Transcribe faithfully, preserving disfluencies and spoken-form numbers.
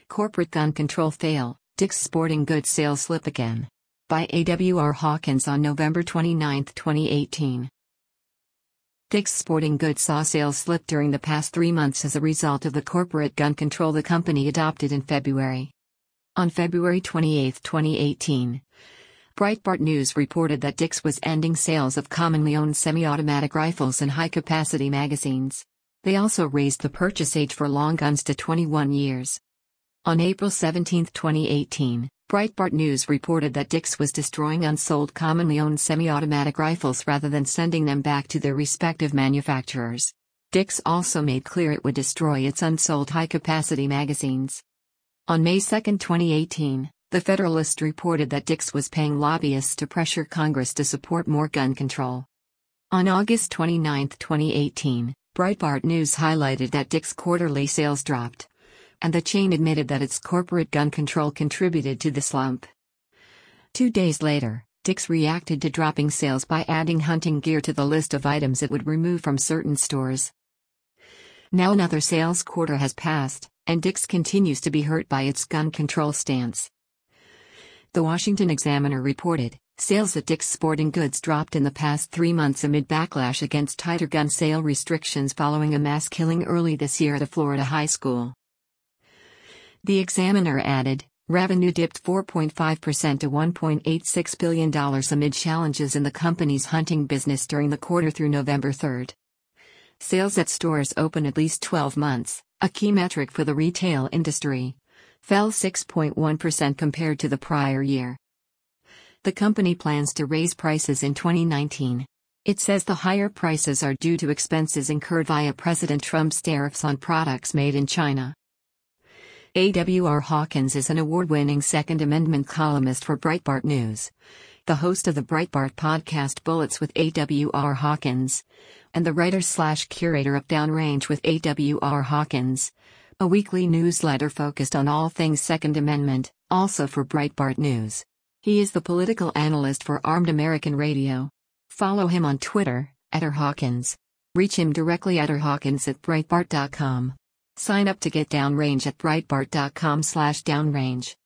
Corporate gun control fail, Dick's Sporting Goods sales slip again. By A W R Hawkins on November twenty-ninth, twenty eighteen. Dick's Sporting Goods saw sales slip during the past three months as a result of the corporate gun control the company adopted in February. On February twenty-eighth, twenty eighteen, Breitbart News reported that Dick's was ending sales of commonly owned semi-automatic rifles and high-capacity magazines. They also raised the purchase age for long guns to twenty-one years. On April seventeenth, twenty eighteen, Breitbart News reported that Dick's was destroying unsold commonly owned semi-automatic rifles rather than sending them back to their respective manufacturers. Dick's also made clear it would destroy its unsold high-capacity magazines. On May second, twenty eighteen, The Federalist reported that Dick's was paying lobbyists to pressure Congress to support more gun control. On August twenty-ninth, twenty eighteen, Breitbart News highlighted that Dick's quarterly sales dropped, and the chain admitted that its corporate gun control contributed to the slump. Two days later, Dick's reacted to dropping sales by adding hunting gear to the list of items it would remove from certain stores. Now another sales quarter has passed, and Dick's continues to be hurt by its gun control stance. The Washington Examiner reported, sales at Dick's Sporting Goods dropped in the past three months amid backlash against tighter gun sale restrictions following a mass killing early this year at a Florida high school. The Examiner added, revenue dipped four point five percent to one point eight six billion dollars amid challenges in the company's hunting business during the quarter through November third. Sales at stores open at least twelve months, a key metric for the retail industry, fell six point one percent compared to the prior year. The company plans to raise prices in twenty nineteen. It says the higher prices are due to expenses incurred via President Trump's tariffs on products made in China. A W R Hawkins is an award-winning Second Amendment columnist for Breitbart News, the host of the Breitbart podcast Bullets with A W R Hawkins, and the writer-slash-curator of Downrange with A W R Hawkins, a weekly newsletter focused on all things Second Amendment, also for Breitbart News. He is the political analyst for Armed American Radio. Follow him on Twitter, at R Hawkins. Reach him directly at rhawkins at breitbart dot com. Sign up to get Downrange at breitbart dot com slash downrange.